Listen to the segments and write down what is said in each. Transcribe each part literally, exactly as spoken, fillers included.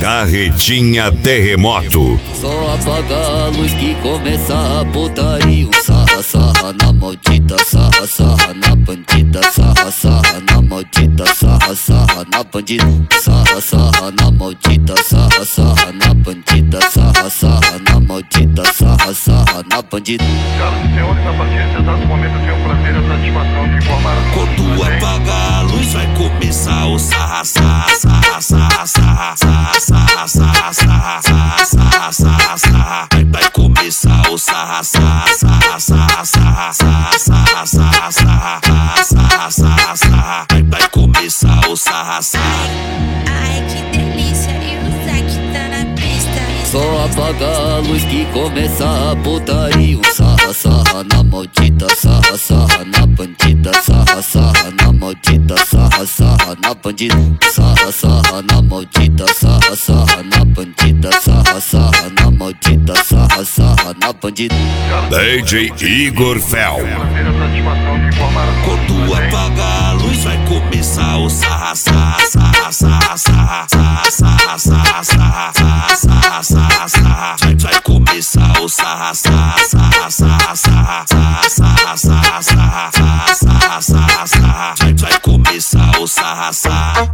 Carretinha Terremoto. Só apaga a luz que começa a putaria. Sarra, sarra na maldita, sarra, sarra na bandida. Sarra, sarra na maldita, sarra, sarra na bandida. Sarra, sarra na maldita, sarra, sarra na bandida. Sarra, sarra na maldita, sarra, sarra na bandida. Senhoras e senhores, a partir desse exato momento eu tenho o prazer e a satisfação de informar a todos. Quando apagar a luz vai começar o sarra, sarra, sarra, sarra, sarra, sarra, sarra, sarra, sarra, sarra, sarra, sarra. Vai, vai começar o sarra, sarra, sarra, sarra, sarra, sarra, sarra, sarra, sarra, sarra, sarra, sarra. Vai, vai começar o sarra, sarra. Ai, que delícia, e o Zack tá na pista. Só apaga a luz que começa a putaria. Sarra, sarra na maldita, sarra, sarra na bandida. Sarra, sarra na maldita, sarra, sarra na bandida. Sarra, sarra na maldita, sarra, sarra na bandida. Sarra, sarra na maldita, sarra, sarra na bandida. D J Igor Fel. Prazer e a satisfação de informar a todos. Quando apagar a luz vai começar o sarra, sarra, sarra, sarra, sarra, sarra, sarra, sarra, sarra, sarra, sarra, sarra. Vai, vai começar o sarra, sarra, sarra, sarra, sarra, sarra, sarra, sarra, sarra, sarra, sarra, sarra. Vai, vai começar o sarra, sarra.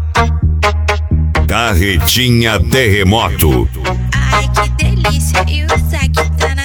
Carretinha Terremoto. Ai, que delícia, e o Zack tá na